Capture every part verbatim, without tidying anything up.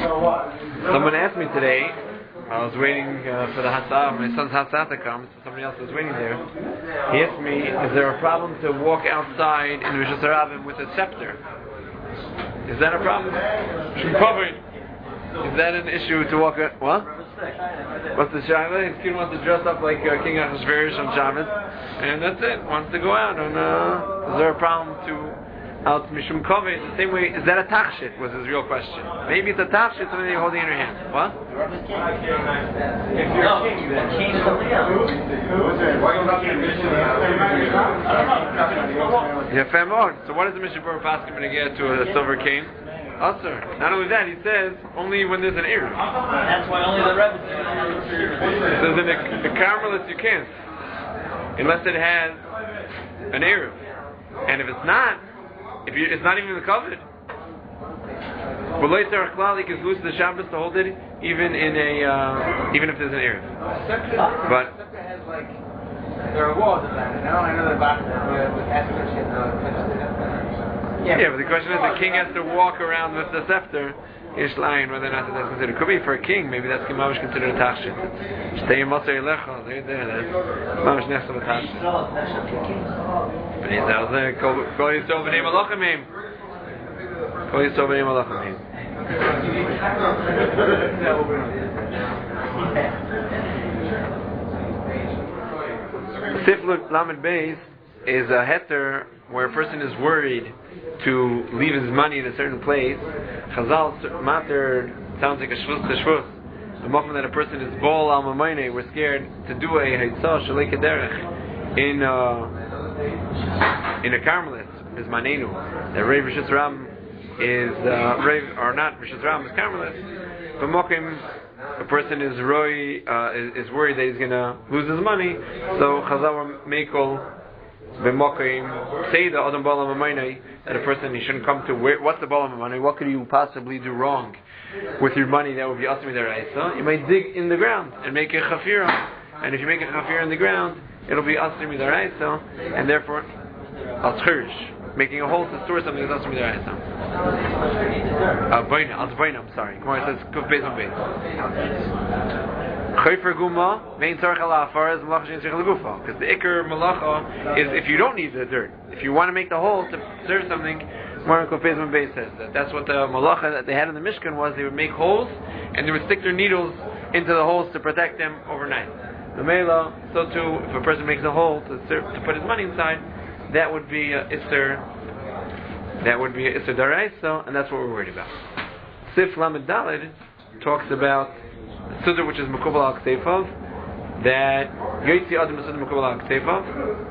Someone asked me today, I was waiting uh, for the Hatzah, my son's Hatzah to come, so somebody else was waiting there. He asked me, is there a problem to walk outside in Rosh Hashanah with a scepter? Is that a problem? Is that an issue to walk out? What? What's the Shaila? His kid wants to dress up like uh, King Achashverosh on Shabbos, and that's it. Wants to go out, and uh, is there a problem to out Mishum Kovei? The same way, is that a tachshit? Was his real question. Maybe it's a tachshit, something you're holding in your hand. What? If you're a king, then king is something else. Yeah, Famon. So what is the Mishnah Berurah Paskin going to get to a silver cane? Usher. Not only that, he says only when there's an eruv. That's why only the Rebbe says in the, the Carmelites you can't, unless it has an eruv. And if it's not, if you, it's not even the covered. But later, Klal, he can lose the Shabbos to hold it, even in a, uh, even if there's an eruv. But has like there are walls of that. Now I know the box with Esther shit. Yeah, yeah, but the question is, the king has to walk around with the scepter. Ish line, whether or not that's considered. Could be for a king. Maybe that's Mamash considered a tachshit. Stay in Moser Elecha. There, there. That's Mamash next to a tachshit. But he's out there. Kol Yisrael b'nei Malachim. Kol Yisrael b'nei Malachim. Siflut Lamed Beis is a heter where a person is worried to leave his money in a certain place. Chazal matter sounds like a shvus to shvus. The moment that a person is bol al mamayne, we're scared to do a heitzah shalei kederech in uh, in a Carmelis is manenu. That Rav Rishus Ram is uh, Rav or not Rishus Ram is Carmelis. But mokim, a person is roy uh, is, is worried that he's going to lose his money. So Chazal meikol. Say the Adam Bala Mamayne that a person he shouldn't come to where, what's the Bala Mamayne? What could you possibly do wrong with your money that would be Asmi Daraisa? You might dig in the ground and make a Chafira, and if you make a Chafira in the ground, it'll be Asmi Daraisa, and therefore Aschirsh, making a hole to store something is Asmi Daraisa. Albayna, Albayna, I'm sorry. Come on, it says Kuf Beis on Beis. Because the ikar malacha is if you don't need the dirt. If you want to make the hole to serve something, Moran Kofezman Bay says that that's what the malacha that they had in the Mishkan was. They would make holes and they would stick their needles into the holes to protect them overnight. The Mela, so too, if a person makes a hole to serve, to put his money inside, that would be a Isser. That would be a Isser Daraisa, and that's what we're worried about. Sif Lamed Daled talks about Sudar, which is Mekubal al Kteifav, that Yoitzi Adam is Sudar Mekubal al Kteifav,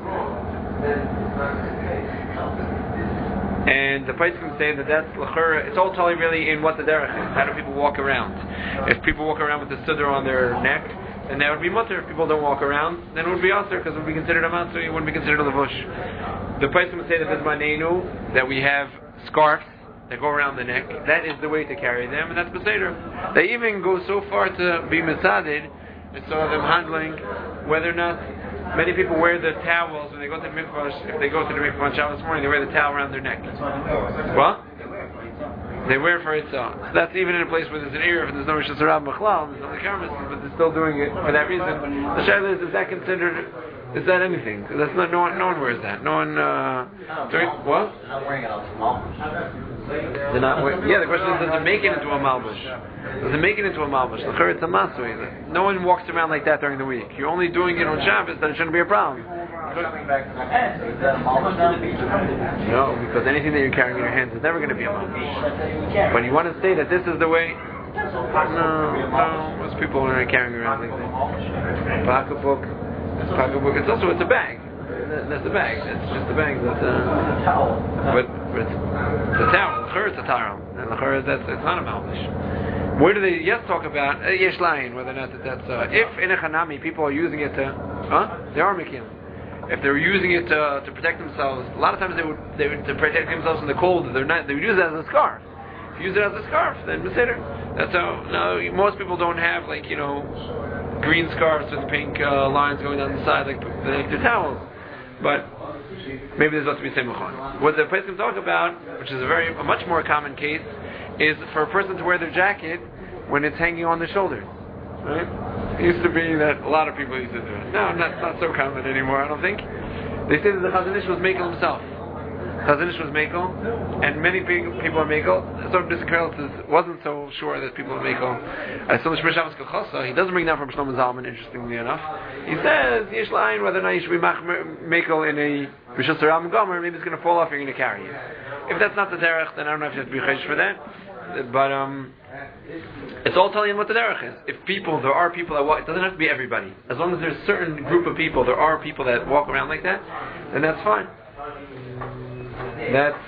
and the Paiskim say that that's L'chura, it's all totally really in what the derech is. How do people walk around? If people walk around with the Sudar on their neck, then that would be mutter. If people don't walk around, then it would be Aser, because it would be considered a matzah, it wouldn't be considered a levush. The Paiskim say that this manenu, that we have scarves that go around the neck, that is the way to carry them, and that's Beseder. They even go so far to be mitzaded, and saw them handling whether or not many people wear the towels when they go to the mikvah. If they go to the mikvah on Shabbos morning, they wear the towel around their neck. What? They wear it for itself. So that's even in a place where there's an eruv and there's no Rosh Hashanah B'chlal, there's no Karmas, but they're still doing it for that reason. The shaila is, is that considered? Is that anything? That's not. No one. No one wears that. No one. Uh, during, what? They're not wearing it on small. They're not. Yeah. The question is, does it make it into a malbush? Does it make it into a malbush? The chur it's a masui. No one walks around like that during the week. You're only doing it on Shabbos. Then it shouldn't be a problem. No, because anything that you're carrying in your hands is never going to be a malbush. But you want to say that this is the way. No, no. Most people are not carrying around like that. Pocketbook. Pocketbook. It's also it's a bag. That's a bag. It's just a bag. That's a towel. But, but it's, it's a towel. The chur it's a towel, and the chur that's it's not a malbish. Where do they yes talk about uh, yesh layin, whether or not that that's uh, if in a chanami people are using it to huh they are making. If they're using it to, to protect themselves, a lot of times they would they would to protect themselves from the cold. They're not. They would use it as a scarf. If you use it as a scarf, then beseder. That's how. No, most people don't have like you know. green scarves with pink uh, lines going down the side like, like the towels, but maybe there's supposed to be same mechon. What the place can talk about, which is a very a much more common case, is for a person to wear their jacket when it's hanging on their shoulders. Right? It used to be that a lot of people used to do it. No, that's not so common anymore, I don't think. They say that the Chazon Ish was Mekel himself. Chazon Ish was Mekel, and many people are Mekel. So Discrelis wasn't so sure that people are Mekel. As so Shmir Shabbos Kachasa, he doesn't bring down from Shlomo Zalman, interestingly enough. He says, Yesh La'ayin, whether or not you should be Mekel in a Rishus Ram Gomer, maybe it's going to fall off, you're going to carry it. If that's not the derech, then I don't know if you have to be chayish for that. But um, it's all telling you what the derech is. If people, there are people that walk, it doesn't have to be everybody. As long as there's a certain group of people, there are people that walk around like that, then that's fine. That's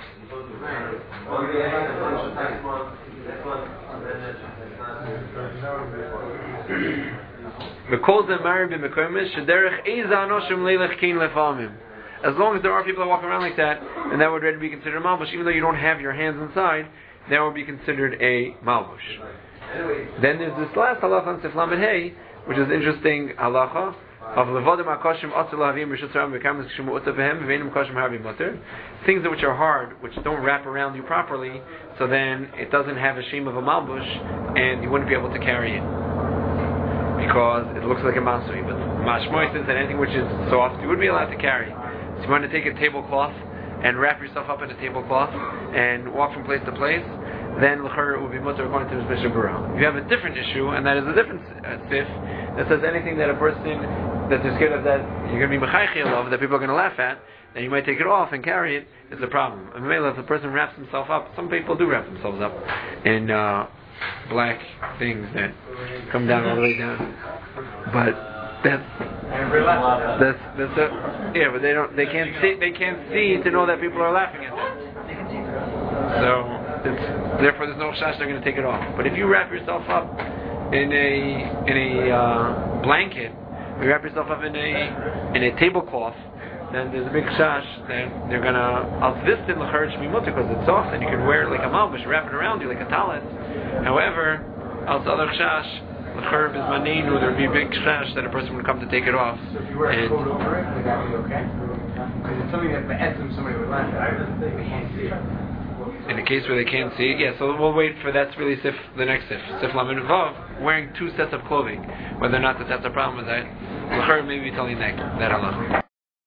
as long as there are people that walk around like that, then that would already be considered a malbush. Even though you don't have your hands inside, that would be considered a malbush. Then there's this last halacha on Sif Lamed Hey, which is interesting halacha of levadim akashim atzil havim rishus ram v'kamis kshimu utavehem v'einim akashim havim mutter. Things that which are hard, which don't wrap around you properly, so then it doesn't have a shame of a malbush, and you wouldn't be able to carry it because it looks like a masui. But mashmoy says that anything which is soft, you would be allowed to carry. So you want to take a tablecloth and wrap yourself up in a tablecloth and walk from place to place, then l'chor it would be mutter according to the Mishnah Berurah. You have a different issue, and that is a different uh, sif that says anything that a person that they're scared of that you're going to be mechaychil of, that people are going to laugh at, then you might take it off and carry it. It's a problem. And maybe if the person wraps himself up, some people do wrap themselves up in uh, black things that come down all the way down, but that's that's that's a, yeah, but they don't they can't see they can't see to know that people are laughing at them. So it's, therefore there's no chash they're going to take it off. But if you wrap yourself up in a in a uh, blanket, you wrap yourself up in a in a tablecloth, then there's a big chash that they're going to alzvist in l'chor shmi mutter because it's soft and you can wear it like a malbush, wrap it around you like a talis. However, al other chash. The herb is manenu, there would be a big chash that a person would come to take it off. So if you wear a coat over it, would that be okay? Because it's something that be'etzim somebody would laugh at. They can't see it. In a case where they can't see it, yeah, so we'll wait for that's really sif, the next sif. Sif lamed vav, wearing two sets of clothing. Whether or not that that's a problem with that, the herb may be telling that, that halacha.